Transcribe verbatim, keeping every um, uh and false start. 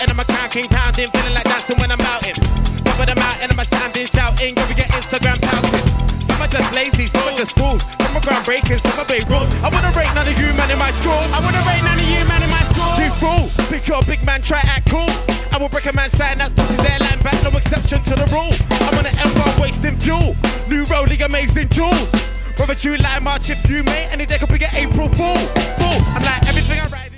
shouting, I'm a crown king pounding, feeling like dancing when I'm outing. Top of the mountain, I'm a standing, shouting, go we get Instagram pouting. Some are just lazy, some are just fools, some are groundbreakers, some are big rules. I wanna rate none of you man in my school. I wanna rate none of you man in my school. You fool, pick your big man, try act cool. I will break a man's sign, that's pussy's airline back, no exception to the rule. I'm on an M one wasting fuel, new rolling amazing jewels. Brother, you like March if you mate, any day could be an April Fool. Fool, I'm like everything I write.